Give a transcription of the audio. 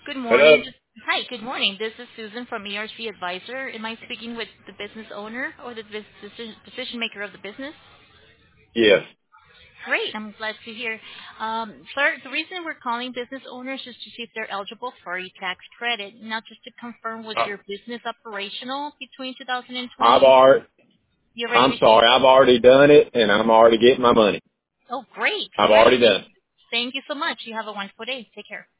Good Hello? morning. Hi, good morning. This is Susan from ERC Advisor. Am I speaking with the business owner or the decision maker of the business? Yes. Great. I'm glad to hear. Sir, the reason we're calling business owners is to see if they're eligible for a tax credit. Now, just to confirm, was your business operational between 2020? I've already, You already I'm received? sorry, I've already done it and I'm already getting my money. Oh, great. I've already Great. done it. Thank you so much. You have a wonderful day. Take care.